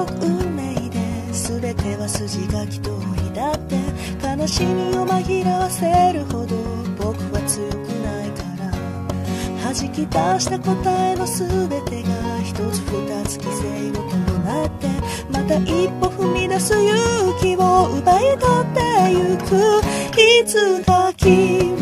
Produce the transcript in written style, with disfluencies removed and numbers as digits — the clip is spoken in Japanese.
運命で全ては筋書き通りだって悲しみを紛らわせるほど僕は強くないから弾き出した答えの全てが一つ二つ犠牲を伴ってまた一歩踏み出す勇気を奪い取ってゆくいつか君